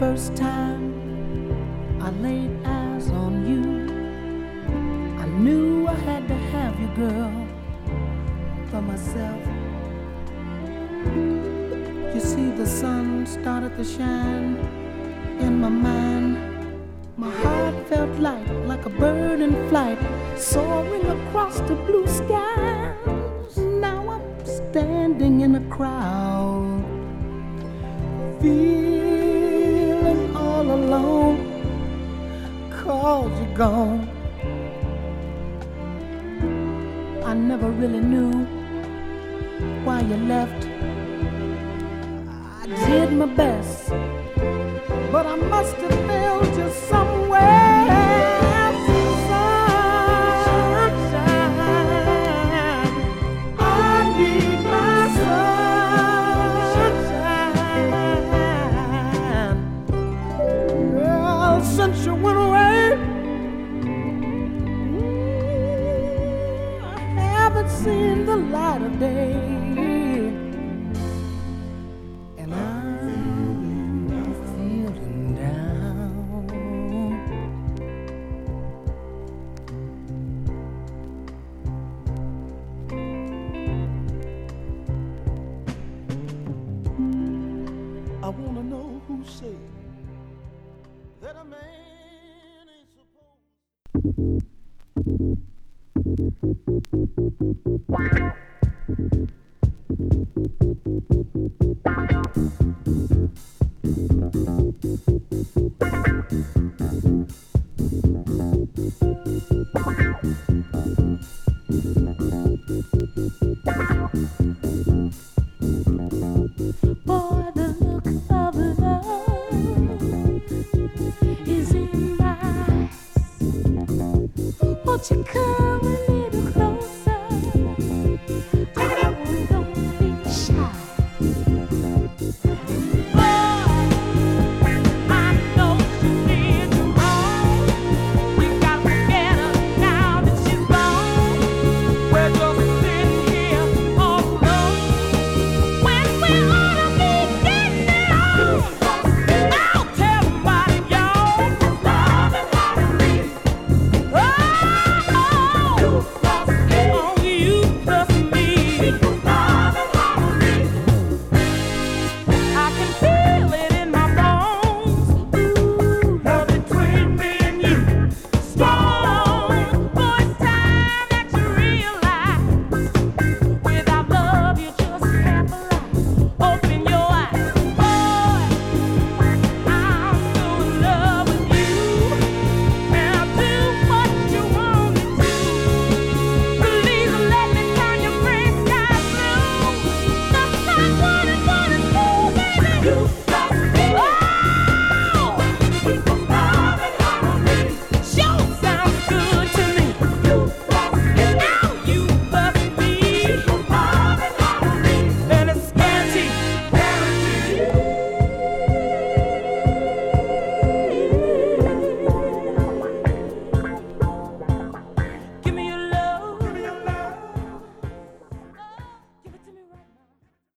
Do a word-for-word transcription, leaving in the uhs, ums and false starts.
first time I laid eyes on you, I knew I had to have you, girl, for myself. You see, the sun started to shine in my mind. My heart felt light, like a bird in flight, soaring across the blue skies. Now I'm standing in a crowd, feeling all alone, 'cause you're gone. I never really knew why you left. I did my best, but I must have failed you somewhere. Sunshine, I need my sunshine. Well, since you went away, I haven't seen the light of day. I wanna know who say that a man ain't supposed. Boy, the look of love is in my eyes. Won't you come?